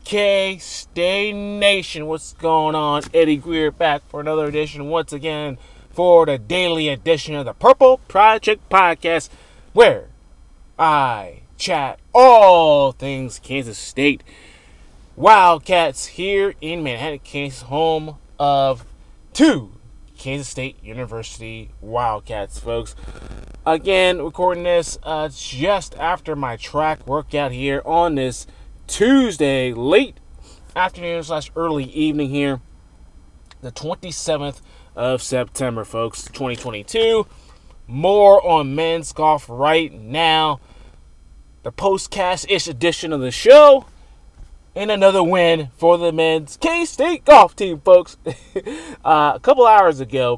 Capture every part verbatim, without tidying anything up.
K-State Nation, what's going on? Eddie Greer back for another edition once again for the daily edition of the Purple Project Podcast, where I chat all things Kansas State Wildcats here in Manhattan, Kansas, home of two Kansas State University Wildcats, folks. Again, recording this uh, just after my track workout here on this Tuesday, late afternoon slash early evening here, the twenty-seventh of September, folks, twenty twenty-two. More on men's golf right now. The postcast-ish edition of the show. And another win for the men's K-State golf team, folks. uh, a couple hours ago,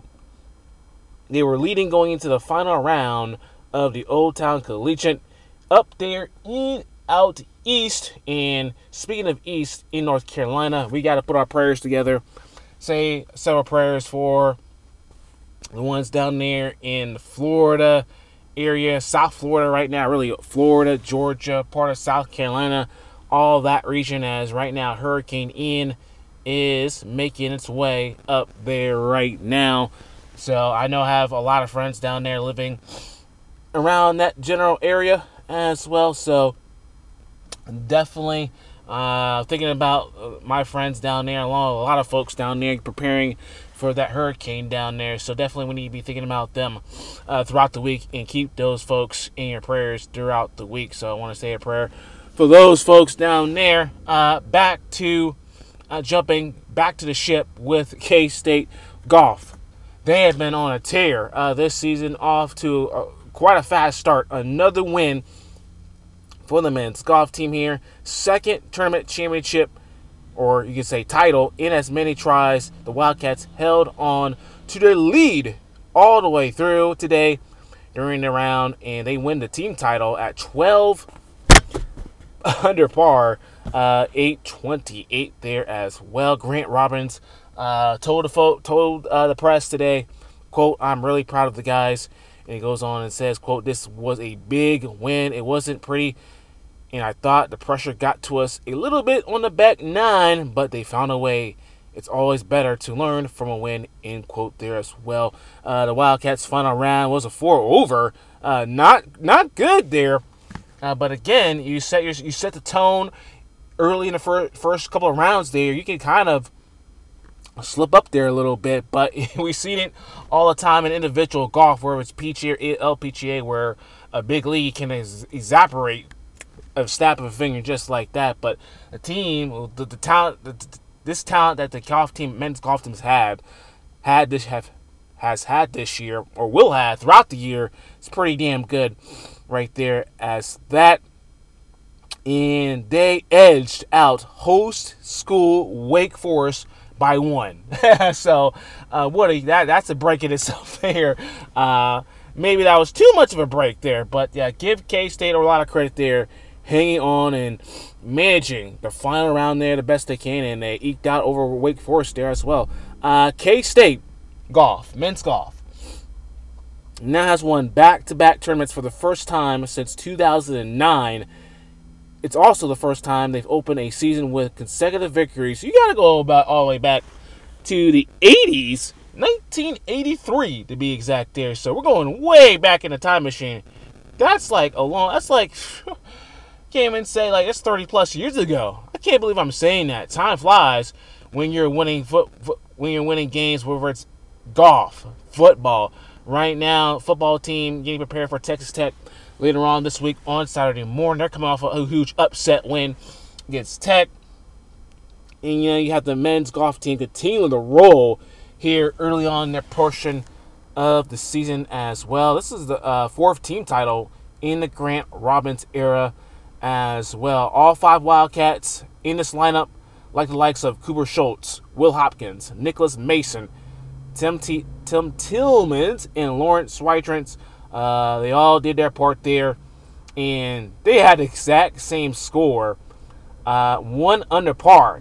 they were leading going into the final round of the Old Town Collegiate up there in out east. And speaking of east, in North Carolina, we got to put our prayers together. Say several prayers for the ones down there in the Florida area, South Florida right now, really Florida, Georgia, part of South Carolina, all that region, as right now Hurricane Ian is making its way up there right now. So I know I have a lot of friends down there living around that general area as well. So definitely uh, thinking about my friends down there, along with a lot of folks down there preparing for that hurricane down there. So definitely we need to be thinking about them uh, throughout the week and keep those folks in your prayers throughout the week. So I want to say a prayer for those folks down there. Uh, back to uh, jumping back to the ship with K-State golf. They have been on a tear uh, this season, off to uh, quite a fast start. Another win for the men's golf team here. Second tournament championship, or you could say title, in as many tries. The Wildcats held on to their lead all the way through today during the round, and they win the team title at twelve under par, uh, eight twenty-eight there as well. Grant Robbins uh, told the fo- told uh, the press today, quote, "I'm really proud of the guys." And he goes on and says, quote, "This was a big win. It wasn't pretty, and I thought the pressure got to us a little bit on the back nine, but they found a way. It's always better to learn from a win," end quote there as well. Uh, the Wildcats' final round was a four over. Uh, not not good there. Uh, but again, you set your, you set the tone early in the fir- first couple of rounds there. You can kind of slip up there a little bit, but we've seen it all the time in individual golf, where it's P G A or L P G A, where a big league can ex- evaporate a snap of a finger just like that. But the team, the, the talent, the, this talent that the golf team, men's golf teams had, had this have has had this year, or will have throughout the year, it's pretty damn good right there as that. And they edged out host school Wake Forest by one. So uh, what a, that that's a break in itself there. Uh, maybe that was too much of a break there, but yeah, give K-State a lot of credit there, hanging on and managing the final round there the best they can, and they eked out over Wake Forest there as well. Uh, K-State golf, men's golf, now has won back-to-back tournaments for the first time since two thousand nine. It's also the first time they've opened a season with consecutive victories. You got to go about all the way back to the eighties, nineteen eighty-three to be exact there. So we're going way back in the time machine. That's like a long, that's like, can't even say like it's thirty plus years ago. I can't believe I'm saying that. Time flies when you're winning foot, foot when you're winning games, whether it's golf, football. Right now, football team getting prepared for Texas Tech later on this week on Saturday morning. They're coming off a huge upset win against Tech. And, you know, you have the men's golf team continuing to roll here early on in their portion of the season as well. This is the uh, fourth team title in the Grant Robbins era as well. All five Wildcats in this lineup, like the likes of Cooper Schultz, Will Hopkins, Nicholas Mason, Tim, T- Tim Tillmans, and Lawrence Switrance. Uh, they all did their part there, and they had the exact same score, uh, one under par.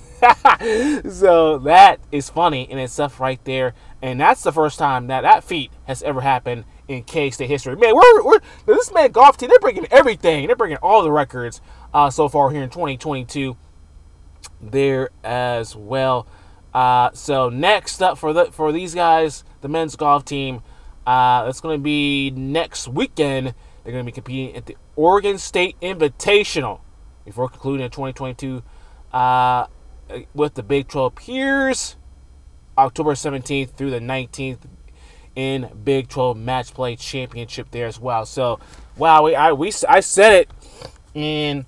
So that is funny in itself right there, and that's the first time that that feat has ever happened in K-State history. Man, we're, we're this man golf team, they're breaking everything. They're breaking all the records uh, so far here in twenty twenty-two. there as well. Uh, so next up for the for these guys, the men's golf team, uh, it's going to be next weekend. They're going to be competing at the Oregon State Invitational before concluding in twenty twenty-two uh, with the Big twelve peers, October seventeenth through the nineteenth in Big twelve Match Play Championship there as well. So, wow, we I we I said it in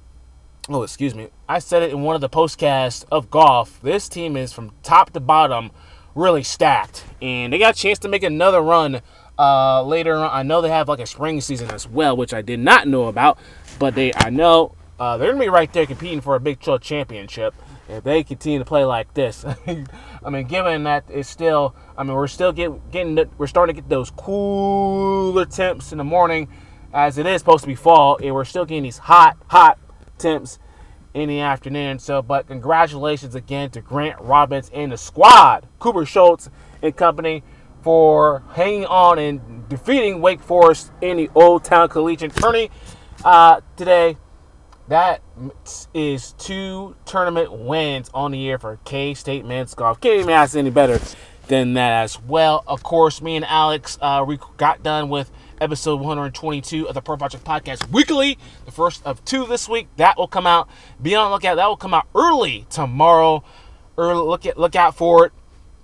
oh excuse me, I said it in one of the postcasts of golf. This team is from top to bottom really stacked, and they got a chance to make another run uh, later on. I know they have like a spring season as well, which I did not know about, but they I know uh, they're gonna be right there competing for a Big twelve championship if they continue to play like this. I mean, given that it's still, I mean, we're still get, getting, we're starting to get those cooler temps in the morning, as it is supposed to be fall, and we're still getting these hot, hot temps in the afternoon. So, but congratulations again to Grant Robbins and the squad, Cooper Schultz and company, for hanging on and defeating Wake Forest in the Old Town Collegiate Tourney uh, today. That is two tournament wins on the year for K-State men's golf. Can't even ask any better than that as well. Of course, me and Alex uh, we got done with episode one hundred twenty-two of the Pro Project Podcast Weekly, the first of two this week. That will come out. Be on the lookout. That will come out early tomorrow. Early, look at look out for it.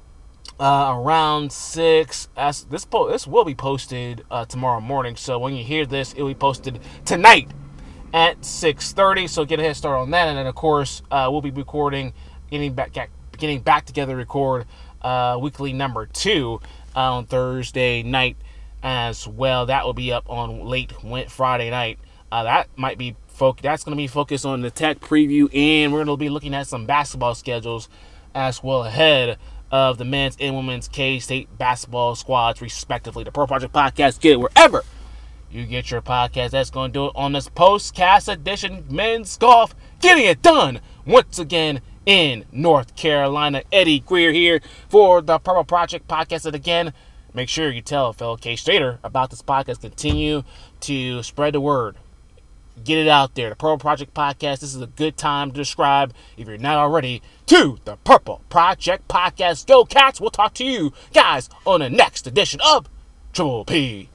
Uh, around six. As this po- this will be posted uh, tomorrow morning. So when you hear this, it will be posted tonight at six thirty, so get a head start on that. And then, of course, uh, we'll be recording, getting back getting back together to record uh, weekly number two on Thursday night as well. That will be up on late Friday night. Uh, that might be folk. That's going to be focused on the Tech preview, and we're going to be looking at some basketball schedules as well ahead of the men's and women's K-State basketball squads, respectively. The Pro Project Podcast, get it wherever you get your podcast. That's going to do it on this postcast edition men's golf. Getting it done once again in North Carolina. Eddie Greer here for the Purple Project Podcast. And again, make sure you tell a fellow K-Stater about this podcast. Continue to spread the word. Get it out there. The Purple Project Podcast. This is a good time to describe, if you're not already, to the Purple Project Podcast. Go Cats. We'll talk to you guys on the next edition of Triple P.